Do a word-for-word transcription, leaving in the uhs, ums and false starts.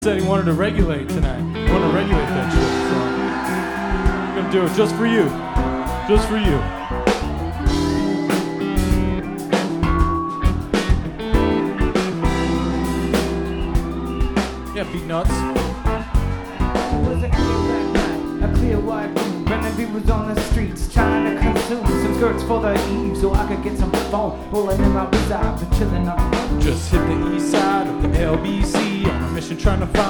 Said he wanted to regulate tonight. He wanted to regulate that shit, so I'm gonna do it just for you. Just for you. Yeah, beat nuts. It was a clear black night, a clear white room. Remedy was on the streets trying to consume some skirts for the eve so I could get some phone. Pulling in my reside, but chilling on the Just hit the east side of the L B C on a mission trying to find